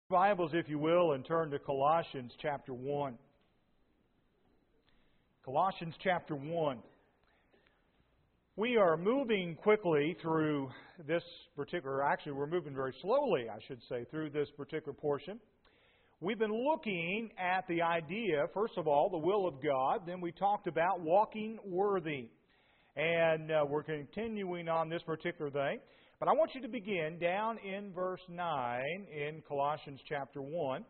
Bibles, if you will, and turn to Colossians chapter 1. Colossians chapter 1. We are moving quickly through this actually we're moving very slowly, I should say, through this particular portion. We've been looking at the idea, first of all, the will of God. Then we talked about walking worthy. And we're continuing on this particular thing. But I want you to begin down in verse 9 in Colossians chapter 1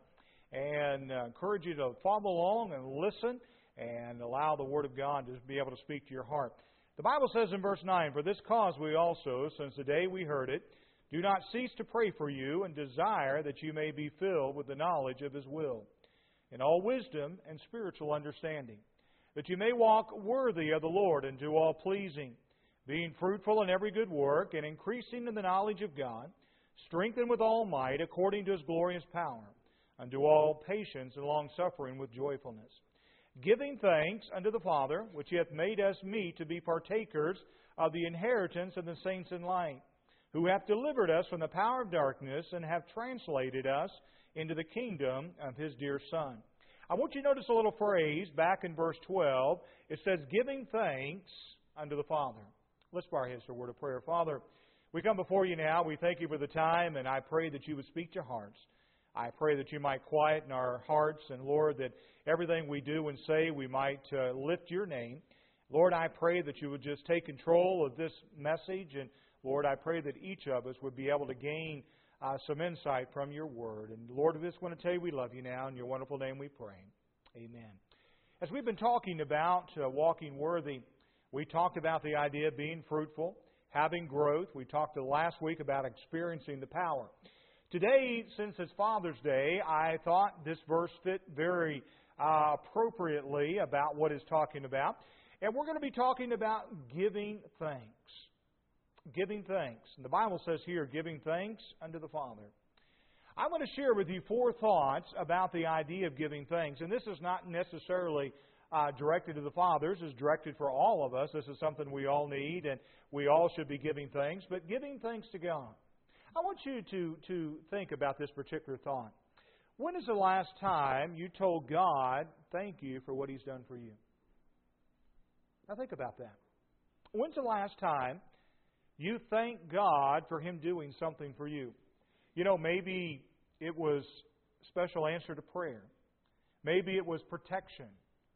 and encourage you to follow along and listen and allow the Word of God to be able to speak to your heart. The Bible says in verse 9, "For this cause we also, since the day we heard it, do not cease to pray for you and desire that you may be filled with the knowledge of His will, in all wisdom and spiritual understanding, that you may walk worthy of the Lord and do all pleasing, being fruitful in every good work and increasing in the knowledge of God, strengthened with all might according to His glorious power, unto all patience and longsuffering with joyfulness, giving thanks unto the Father, which hath made us meet to be partakers of the inheritance of the saints in light, who hath delivered us from the power of darkness and hath translated us into the kingdom of His dear Son." I want you to notice a little phrase back in verse 12. It says, "giving thanks unto the Father." Let's bow our heads for a word of prayer. Father, we come before you now. We thank you for the time, and I pray that you would speak to hearts. I pray that you might quieten our hearts, and Lord, that everything we do and say, we might lift your name. Lord, I pray that you would just take control of this message, and Lord, I pray that each of us would be able to gain some insight from your word. And Lord, I just want to tell you we love you now. In your wonderful name we pray. Amen. As we've been talking about walking worthy, we talked about the idea of being fruitful, having growth. We talked last week about experiencing the power. Today, since it's Father's Day, I thought this verse fit very appropriately about what it's talking about. And we're going to be talking about giving thanks. Giving thanks. And the Bible says here, giving thanks unto the Father. I want to share with you 4 thoughts about the idea of giving thanks. And this is not necessarily directed to the fathers, is directed for all of us. This is something we all need, and we all should be giving thanks, but giving thanks to God. I want you to think about this particular thought. When is the last time you told God, thank you for what He's done for you? Now think about that. When's the last time you thanked God for Him doing something for you? You know, maybe it was special answer to prayer. Maybe it was protection.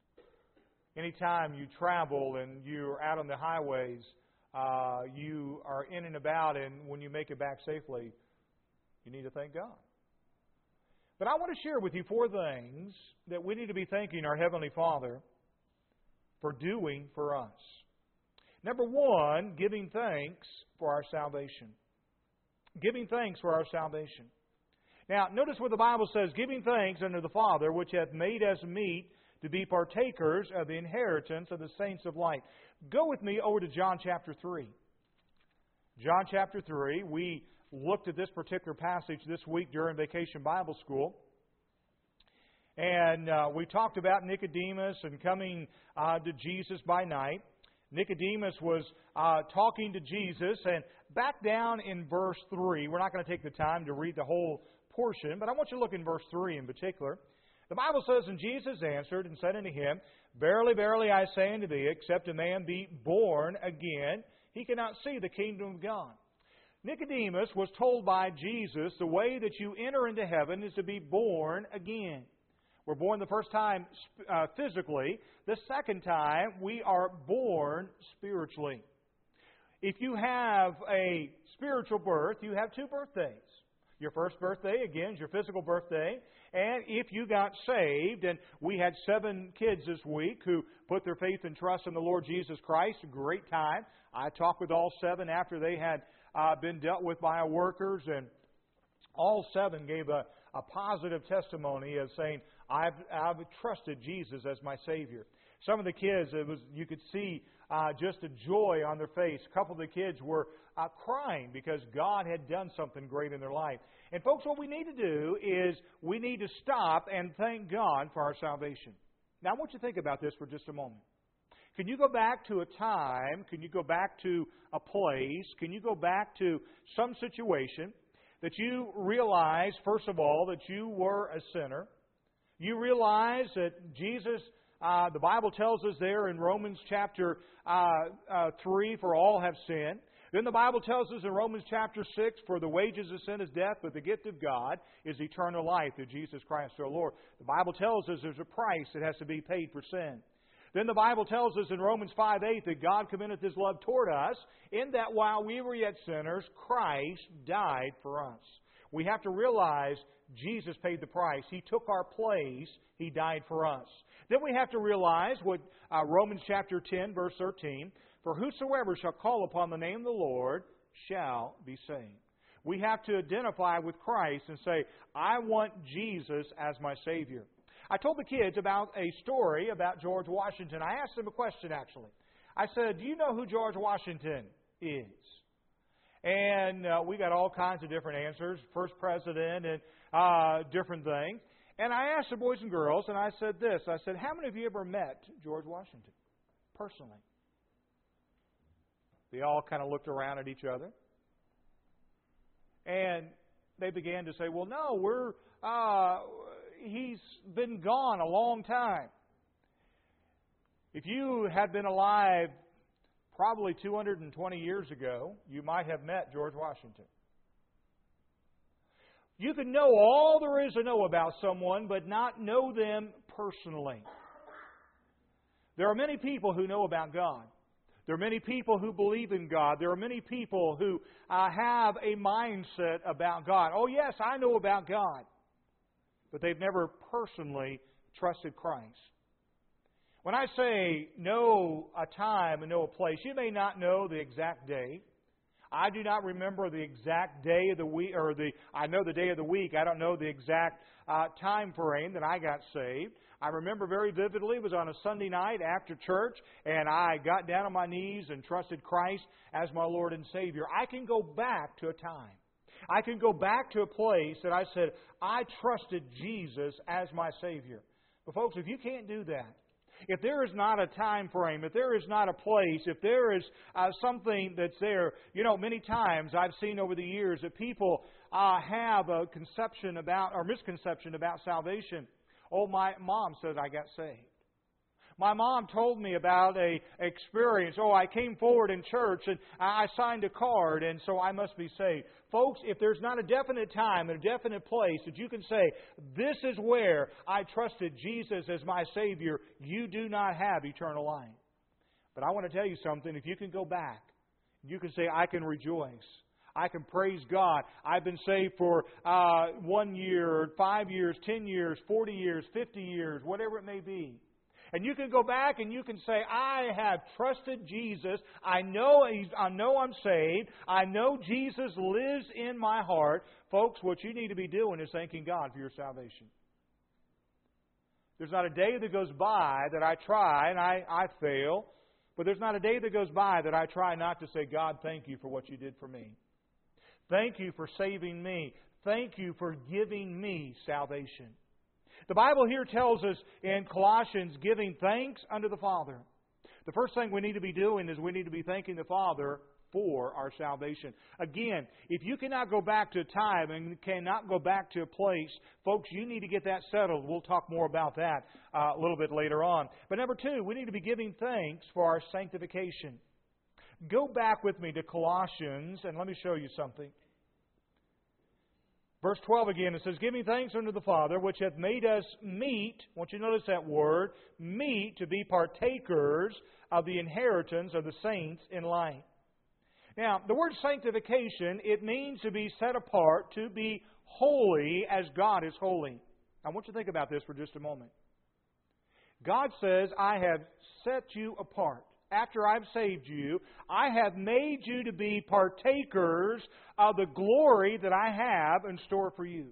Anytime you travel and you're out on the highways, you are in and about, and when you make it back safely, you need to thank God. But I want to share with you 4 things that we need to be thanking our Heavenly Father for doing for us. Number 1, giving thanks for our salvation. Giving thanks for our salvation. Now, notice what the Bible says, "giving thanks unto the Father, which hath made us meet to be partakers of the inheritance of the saints of light." Go with me over to John chapter 3. John chapter 3. We looked at this particular passage this week during Vacation Bible School. And we talked about Nicodemus and coming to Jesus by night. Nicodemus was talking to Jesus, and back down in verse 3, we're not going to take the time to read the whole portion, but I want you to look in verse 3 in particular. The Bible says, "And Jesus answered and said unto him, Verily, verily, I say unto thee, except a man be born again, he cannot see the kingdom of God." Nicodemus was told by Jesus, the way that you enter into heaven is to be born again. We're born the first time physically. The second time, we are born spiritually. If you have a spiritual birth, you have 2 birthdays. Your first birthday, again, is your physical birthday. And if you got saved, and we had 7 kids this week who put their faith and trust in the Lord Jesus Christ, a great time. I talked with all 7 after they had been dealt with by our workers, and all 7 gave a positive testimony of saying, I've trusted Jesus as my Savior. Some of the kids, you could see just a joy on their face. A couple of the kids were crying because God had done something great in their life. And folks, what we need to do is we need to stop and thank God for our salvation. Now, I want you to think about this for just a moment. Can you go back to a time? Can you go back to a place? Can you go back to some situation that you realize, first of all, that you were a sinner. You realize that Jesus, the Bible tells us there in Romans chapter 3, for all have sinned. Then the Bible tells us in Romans chapter 6, for the wages of sin is death, but the gift of God is eternal life through Jesus Christ our Lord. The Bible tells us there's a price that has to be paid for sin. Then the Bible tells us in Romans 5:8 that God commendeth His love toward us, in that while we were yet sinners, Christ died for us. We have to realize Jesus paid the price. He took our place. He died for us. Then we have to realize what Romans chapter 10, verse 13, for whosoever shall call upon the name of the Lord shall be saved. We have to identify with Christ and say, I want Jesus as my Savior. I told the kids about a story about George Washington. I asked them a question, actually. I said, do you know who George Washington is? And we got all kinds of different answers, first president and different things. And I asked the boys and girls, and I said this. I said, how many of you ever met George Washington personally? They all kind of looked around at each other. And they began to say, well, no, he's been gone a long time. If you had been alive probably 220 years ago, you might have met George Washington. You can know all there is to know about someone, but not know them personally. There are many people who know about God. There are many people who believe in God. There are many people who have a mindset about God. Oh, yes, I know about God. But they've never personally trusted Christ. When I say know a time and know a place, you may not know the exact day. I do not remember the exact day of the week, I know the day of the week. I don't know the exact time frame that I got saved. I remember very vividly, it was on a Sunday night after church, and I got down on my knees and trusted Christ as my Lord and Savior. I can go back to a time. I can go back to a place that I said, I trusted Jesus as my Savior. But folks, if you can't do that, if there is not a time frame, if there is not a place, if there is something that's there, many times I've seen over the years that people have a conception about, or misconception about salvation. Oh, my mom said I got saved. My mom told me about an experience. Oh, I came forward in church and I signed a card and so I must be saved. Folks, if there's not a definite time and a definite place that you can say, this is where I trusted Jesus as my Savior, you do not have eternal life. But I want to tell you something. If you can go back, you can say, I can rejoice. I can praise God. I've been saved for 1 year, 5 years, 10 years, 40 years, 50 years, whatever it may be. And you can go back and you can say, I have trusted Jesus. I know I'm saved. I know Jesus lives in my heart. Folks, what you need to be doing is thanking God for your salvation. There's not a day that goes by that I try and I fail. But there's not a day that goes by that I try not to say, God, thank you for what you did for me. Thank you for saving me. Thank you for giving me salvation. The Bible here tells us in Colossians, giving thanks unto the Father. The first thing we need to be doing is we need to be thanking the Father for our salvation. Again, if you cannot go back to a time and cannot go back to a place, folks, you need to get that settled. We'll talk more about that a little bit later on. But number two, we need to be giving thanks for our sanctification. Go back with me to Colossians and let me show you something. Verse 12 again, it says, giving thanks unto the Father, which hath made us meet, I want you to notice that word, meet to be partakers of the inheritance of the saints in light. Now, the word sanctification, it means to be set apart, to be holy as God is holy. I want you to think about this for just a moment. God says, I have set you apart. After I've saved you, I have made you to be partakers of the glory that I have in store for you.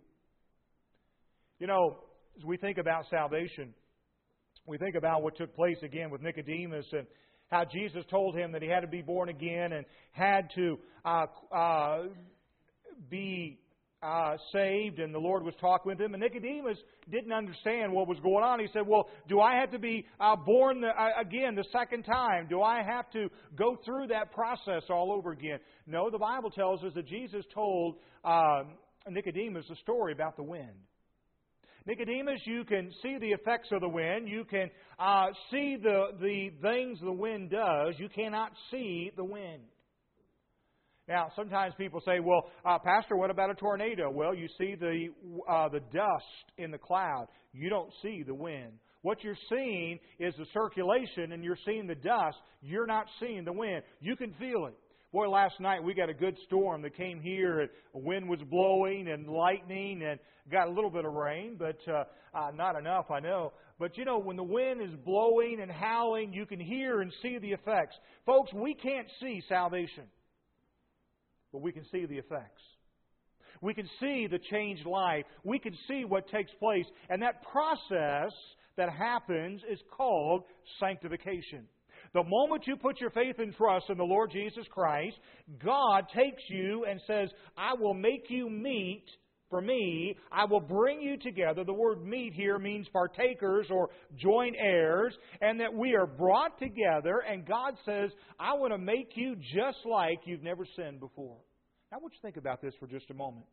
As we think about salvation, we think about what took place again with Nicodemus and how Jesus told him that he had to be born again and had to be saved, and the Lord was talking with him, and Nicodemus didn't understand what was going on. He said, well, do I have to be born again the second time? Do I have to go through that process all over again? No, the Bible tells us that Jesus told Nicodemus a story about the wind. Nicodemus, you can see the effects of the wind. You can see the things the wind does. You cannot see the wind. Now, sometimes people say, well, Pastor, what about a tornado? Well, you see the dust in the cloud. You don't see the wind. What you're seeing is the circulation, and you're seeing the dust. You're not seeing the wind. You can feel it. Boy, last night we got a good storm that came here, and the wind was blowing and lightning, and got a little bit of rain, but not enough, I know. But you know, when the wind is blowing and howling, you can hear and see the effects. Folks, we can't see salvation, but we can see the effects. We can see the changed life. We can see what takes place. And that process that happens is called sanctification. The moment you put your faith and trust in the Lord Jesus Christ, God takes you and says, I will make you meet for me. I will bring you together. The word meet here means partakers or joint heirs, and that we are brought together, and God says, I want to make you just like you've never sinned before. Now, I want you to think about this for just a moment.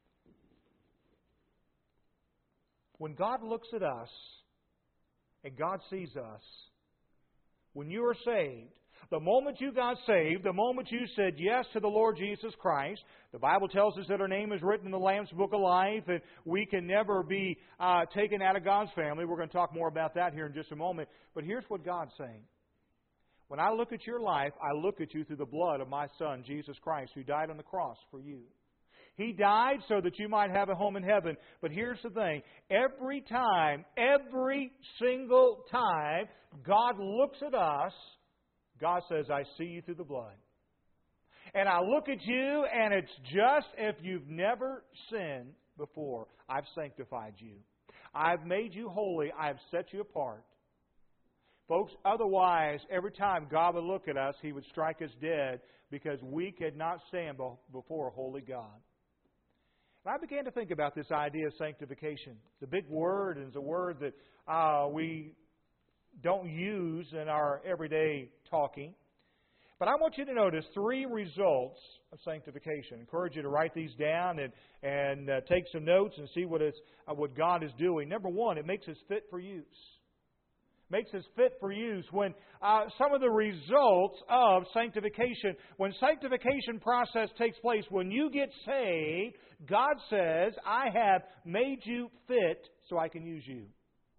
When God looks at us, and God sees us, when you are saved, the moment you got saved, the moment you said yes to the Lord Jesus Christ, the Bible tells us that our name is written in the Lamb's Book of Life, and we can never be taken out of God's family. We're going to talk more about that here in just a moment. But here's what God's saying. When I look at your life, I look at you through the blood of my Son, Jesus Christ, who died on the cross for you. He died so that you might have a home in heaven. But here's the thing. Every time, every single time God looks at us, God says, I see you through the blood. And I look at you, and it's just if you've never sinned before. I've sanctified you. I've made you holy. I've set you apart. Folks, otherwise, every time God would look at us, He would strike us dead because we could not stand before a holy God. And I began to think about this idea of sanctification. It's a big word, and it's a word that we don't use in our everyday talking. But I want you to notice 3 results of sanctification. I encourage you to write these down and take some notes and see what God is doing. Number 1, it makes us fit for use. Makes us fit for use. When some of the results of sanctification, when sanctification process takes place, when you get saved, God says, I have made you fit so I can use you.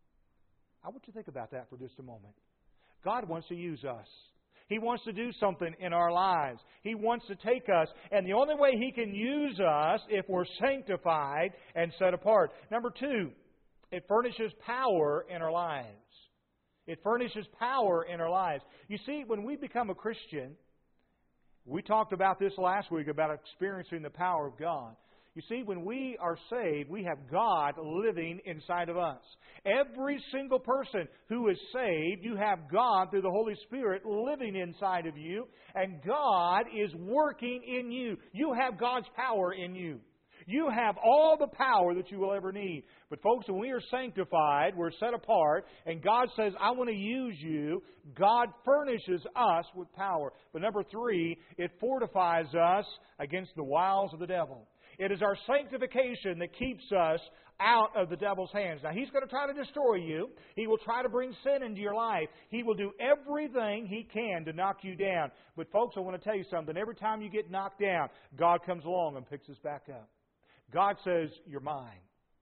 I want you to think about that for just a moment. God wants to use us. He wants to do something in our lives. He wants to take us. And the only way He can use us if we're sanctified and set apart. Number 2, it furnishes power in our lives. It furnishes power in our lives. You see, when we become a Christian, we talked about this last week about experiencing the power of God. You see, when we are saved, we have God living inside of us. Every single person who is saved, you have God through the Holy Spirit living inside of you, and God is working in you. You have God's power in you. You have all the power that you will ever need. But folks, when we are sanctified, we're set apart, and God says, I want to use you, God furnishes us with power. But number 3, it fortifies us against the wiles of the devil. It is our sanctification that keeps us out of the devil's hands. Now, he's going to try to destroy you. He will try to bring sin into your life. He will do everything he can to knock you down. But folks, I want to tell you something. Every time you get knocked down, God comes along and picks us back up. God says, you're mine.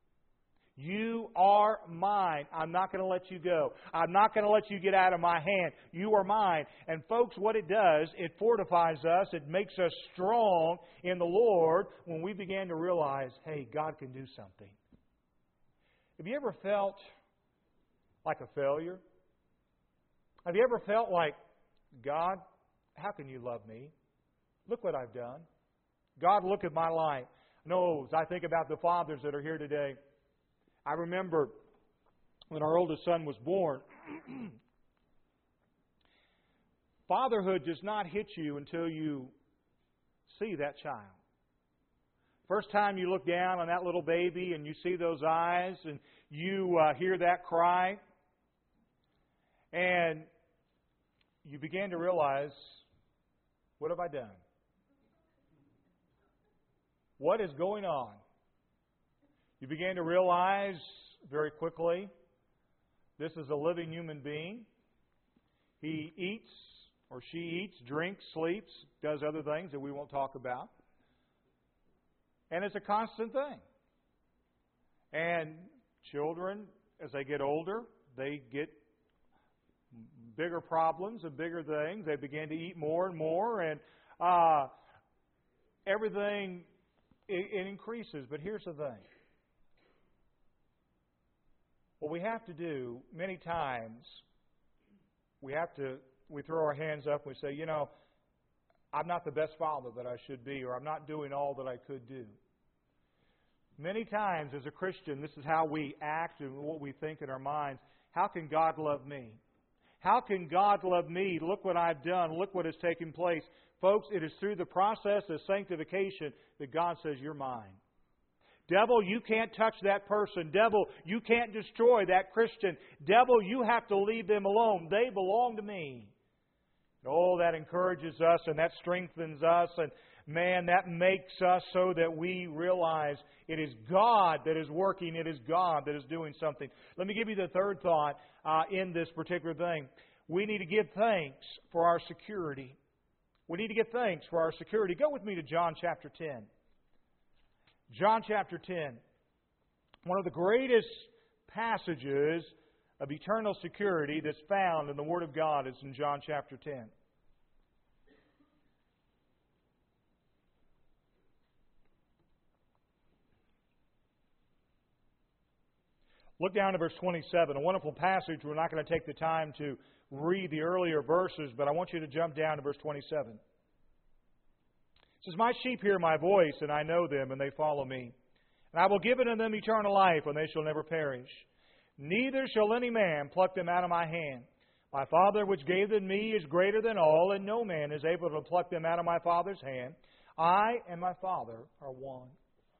You are mine. I'm not going to let you go. I'm not going to let you get out of my hand. You are mine. And folks, what it does, it fortifies us. It makes us strong in the Lord when we begin to realize, hey, God can do something. Have you ever felt like a failure? Have you ever felt like, God, how can you love me? Look what I've done. God, look at my life. No, as I think about the fathers that are here today, I remember when our oldest son was born, fatherhood does not hit you until you see that child. First time you look down on that little baby and you see those eyes and you hear that cry, and you begin to realize, what have I done? What is going on? You begin to realize very quickly, this is a living human being. He eats, or she eats, drinks, sleeps, does other things that we won't talk about. And it's a constant thing. And children, as they get older, they get bigger problems and bigger things. They begin to eat more and more, and everything it increases. But here's the thing. What we have to do many times, we throw our hands up and we say, I'm not the best father that I should be, or I'm not doing all that I could do. Many times as a Christian, this is how we act and what we think in our minds. How can God love me? How can God love me? Look what I've done. Look what has taken place. Folks, it is through the process of sanctification that God says, you're mine. Devil, you can't touch that person. Devil, you can't destroy that Christian. Devil, you have to leave them alone. They belong to me. Oh, that encourages us and that strengthens us. And man, that makes us so that we realize it is God that is working. It is God that is doing something. Let me give you the third thought in this particular thing. We need to give thanks for our security. We need to give thanks for our security. Go with me to John chapter 10. John chapter 10. One of the greatest passages of eternal security that's found in the Word of God is in John chapter 10. Look down to verse 27, a wonderful passage. We're not going to take the time to read the earlier verses, but I want you to jump down to verse 27. It says, My sheep hear my voice, and I know them, and they follow me. And I will give unto them eternal life, and they shall never perish. Neither shall any man pluck them out of my hand. My Father which gave them me is greater than all, and no man is able to pluck them out of my Father's hand. I and my Father are one.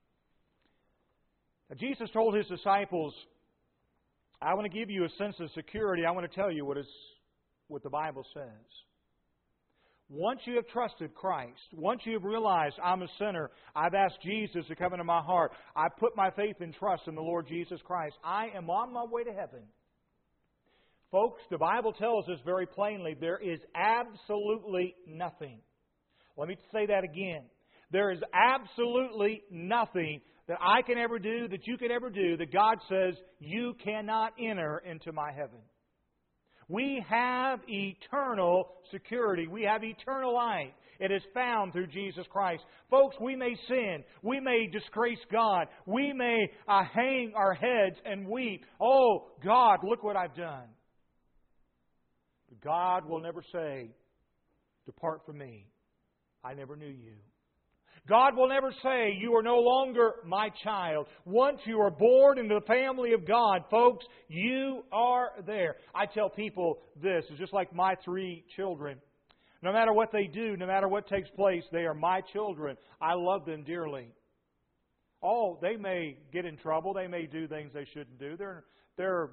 Now, Jesus told His disciples, I want to give you a sense of security. I want to tell you what the Bible says. Once you have trusted Christ, once you have realized I'm a sinner, I've asked Jesus to come into my heart, I put my faith and trust in the Lord Jesus Christ, I am on my way to heaven. Folks, the Bible tells us very plainly there is absolutely nothing. Let me say that again. There is absolutely nothing that I can ever do, that you can ever do, that God says you cannot enter into my heaven. We have eternal security. We have eternal life. It is found through Jesus Christ. Folks, we may sin. We may disgrace God. We may hang our heads and weep. Oh, God, look what I've done. But God will never say, depart from me. I never knew you. God will never say, you are no longer my child. Once you are born into the family of God, folks, you are there. I tell people this, it's just like my 3 children. No matter what they do, no matter what takes place, they are my children. I love them dearly. Oh, they may get in trouble. They may do things they shouldn't do. They're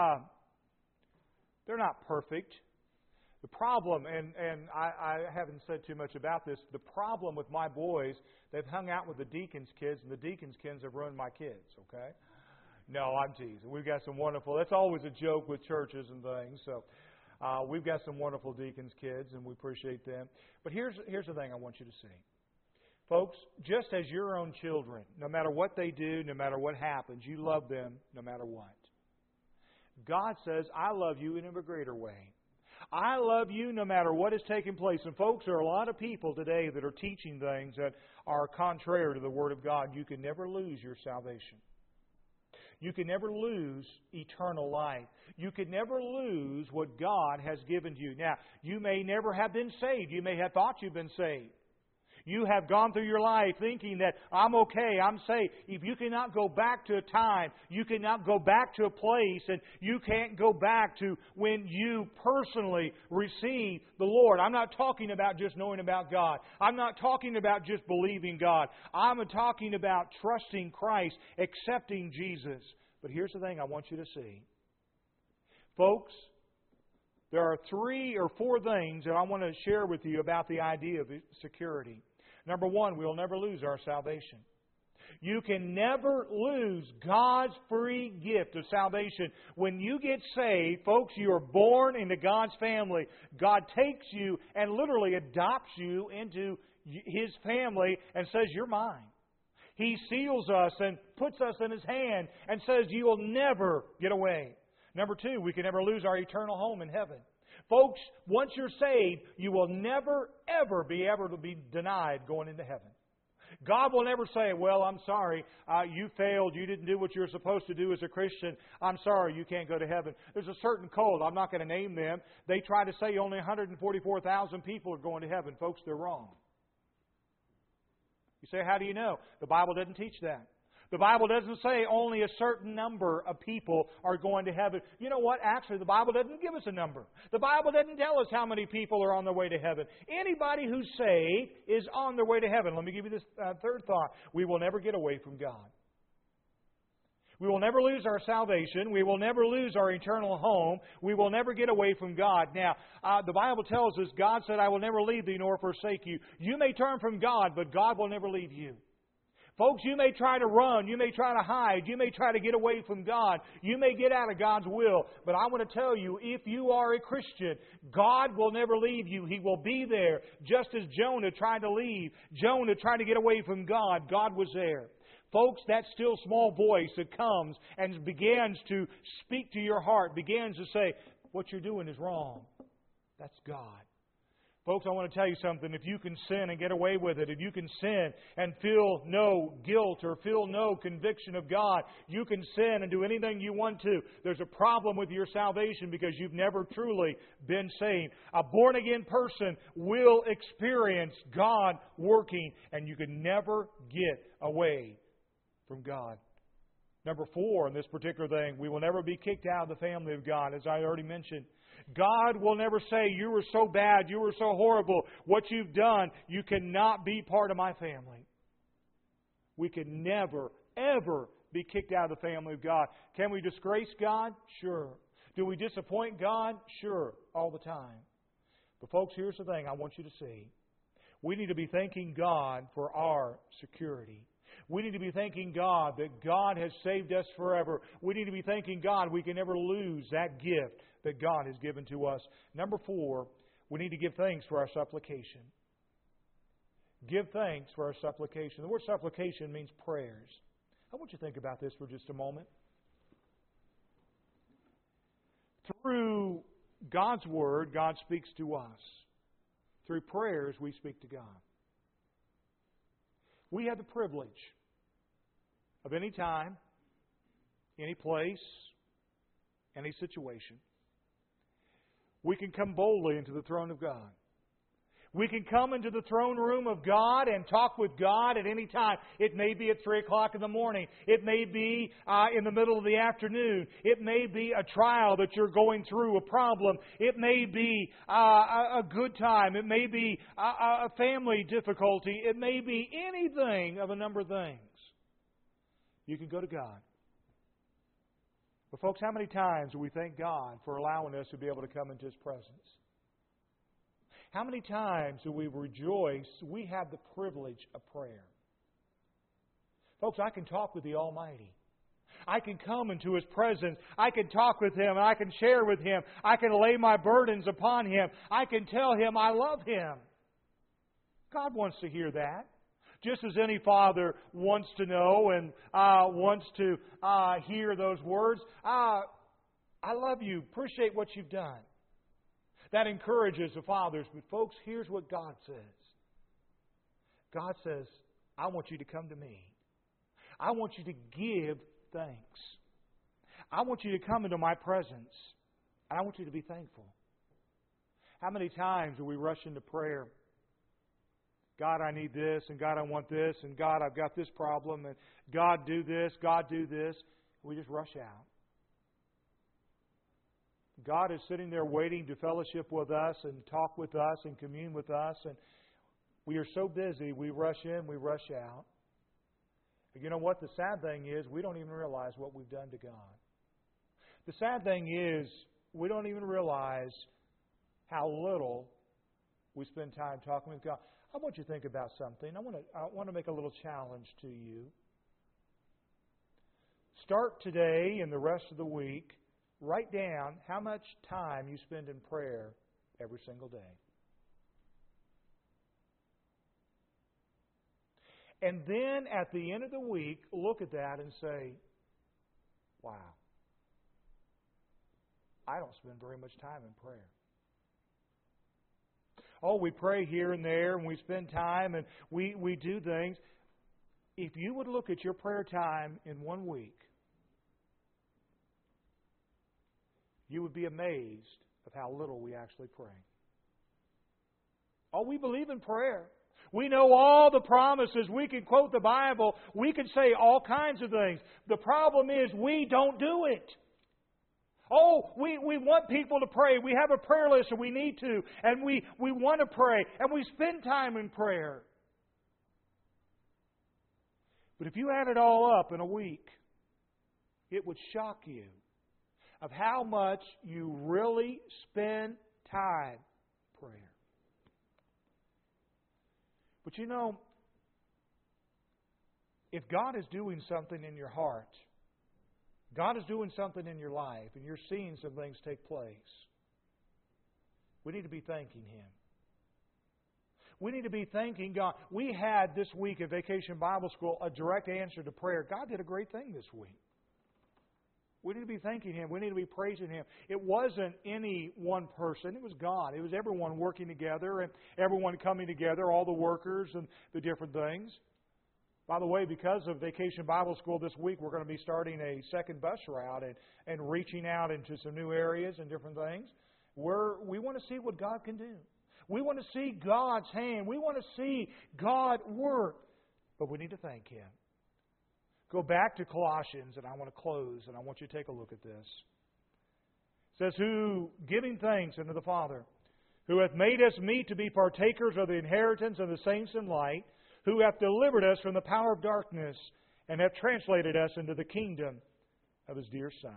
not perfect. The problem, and I haven't said too much about this, the problem with my boys, they've hung out with the deacons' kids, and the deacons' kids have ruined my kids, okay? No, I'm teasing. We've got some wonderful, that's always a joke with churches and things, so we've got some wonderful deacons' kids, and we appreciate them. But here's the thing I want you to see. Folks, just as your own children, no matter what they do, no matter what happens, you love them no matter what. God says, I love you in a greater way. I love you no matter what is taking place. And folks, there are a lot of people today that are teaching things that are contrary to the Word of God. You can never lose your salvation. You can never lose eternal life. You can never lose what God has given you. Now, you may never have been saved. You may have thought you've been saved. You have gone through your life thinking that I'm okay, I'm safe. If you cannot go back to a time, you cannot go back to a place, and you can't go back to when you personally received the Lord. I'm not talking about just knowing about God. I'm not talking about just believing God. I'm talking about trusting Christ, accepting Jesus. But here's the thing I want you to see. Folks, there are 3 or 4 things that I want to share with you about the idea of security. Number 1, we'll never lose our salvation. You can never lose God's free gift of salvation. When you get saved, folks, you are born into God's family. God takes you and literally adopts you into His family and says, "You're mine." He seals us and puts us in His hand and says, "You will never get away." Number 2, we can never lose our eternal home in heaven. Folks, once you're saved, you will never, ever be able to be denied going into heaven. God will never say, "Well, I'm sorry, you failed, you didn't do what you were supposed to do as a Christian. I'm sorry, you can't go to heaven." There's a certain cult, I'm not going to name them. They try to say only 144,000 people are going to heaven. Folks, they're wrong. You say, how do you know? The Bible doesn't teach that. The Bible doesn't say only a certain number of people are going to heaven. You know what? Actually, the Bible doesn't give us a number. The Bible doesn't tell us how many people are on their way to heaven. Anybody who's saved is on their way to heaven. Let me give you this third thought. We will never get away from God. We will never lose our salvation. We will never lose our eternal home. We will never get away from God. Now, the Bible tells us, God said, "I will never leave thee nor forsake you." You may turn from God, but God will never leave you. Folks, you may try to run, you may try to hide, you may try to get away from God, you may get out of God's will, but I want to tell you, if you are a Christian, God will never leave you. He will be there. Just as Jonah tried to leave, Jonah tried to get away from God, God was there. Folks, that still small voice that comes and begins to speak to your heart, begins to say, "What you're doing is wrong." That's God. Folks, I want to tell you something. If you can sin and get away with it, if you can sin and feel no guilt or feel no conviction of God, you can sin and do anything you want to. There's a problem with your salvation because you've never truly been saved. A born-again person will experience God working, and you can never get away from God. Number 4, in this particular thing, we will never be kicked out of the family of God, as I already mentioned. God will never say, "You were so bad, you were so horrible, what you've done, you cannot be part of my family." We can never, ever be kicked out of the family of God. Can we disgrace God? Sure. Do we disappoint God? Sure, all the time. But folks, here's the thing I want you to see. We need to be thanking God for our security. We need to be thanking God that God has saved us forever. We need to be thanking God we can never lose that gift that God has given to us. Number 4, we need to give thanks for our supplication. Give thanks for our supplication. The word supplication means prayers. I want you to think about this for just a moment. Through God's Word, God speaks to us. Through prayers, we speak to God. We have the privilege of any time, any place, any situation. We can come boldly into the throne of God. We can come into the throne room of God and talk with God at any time. It may be at 3 o'clock in the morning. It may be in the middle of the afternoon. It may be a trial that you're going through, a problem. It may be a good time. It may be a family difficulty. It may be anything of a number of things. You can go to God. But folks, how many times do we thank God for allowing us to be able to come into His presence? How many times do we rejoice we have the privilege of prayer? Folks, I can talk with the Almighty. I can come into His presence. I can talk with Him. I can share with Him. I can lay my burdens upon Him. I can tell Him I love Him. God wants to hear that. Just as any father wants to know and wants to hear those words, I love you, appreciate what you've done. That encourages the fathers. But folks, here's what God says. God says, I want you to come to me. I want you to give thanks. I want you to come into my presence. And I want you to be thankful. How many times do we rush into prayer God, I need this, and God, I want this, and God, I've got this problem, and God, do this, God, do this. We just rush out. God is sitting there waiting to fellowship with us and talk with us and commune with us, and we are so busy, we rush in, we rush out. And you know what? The sad thing is, we don't even realize what we've done to God. The sad thing is, we don't even realize how little we spend time talking with God. I want you to think about something. I want to make a little challenge to you. Start today and the rest of the week. Write down how much time you spend in prayer every single day. And then at the end of the week, look at that and say, wow, I don't spend very much time in prayer. Oh, we pray here and there, and we spend time, and we do things. If you would look at your prayer time in 1 week, you would be amazed of how little we actually pray. Oh, we believe in prayer. We know all the promises. We can quote the Bible. We can say all kinds of things. The problem is we don't do it. Oh, we want people to pray. We have a prayer list and we need to. And we want to pray. And we spend time in prayer. But if you add it all up in a week, it would shock you of how much you really spend time in prayer. But you know, if God is doing something in your heart, God is doing something in your life, and you're seeing some things take place, we need to be thanking Him. We need to be thanking God. We had this week at Vacation Bible School a direct answer to prayer. God did a great thing this week. We need to be thanking Him. We need to be praising Him. It wasn't any one person. It was God. It was everyone working together and everyone coming together, all the workers and the different things. By the way, because of Vacation Bible School this week, we're going to be starting a second bus route and reaching out into some new areas and different things. We want to see what God can do. We want to see God's hand. We want to see God work. But we need to thank Him. Go back to Colossians, and I want to close, and I want you to take a look at this. It says, who, giving thanks unto the Father, who hath made us meet to be partakers of the inheritance of the saints in light, who hath delivered us from the power of darkness, and hath translated us into the kingdom of His dear Son.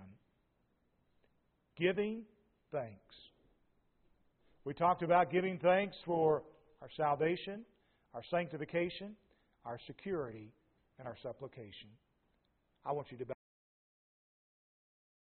Giving thanks. We talked about giving thanks for our salvation, our sanctification, our security, and our supplication. I want you to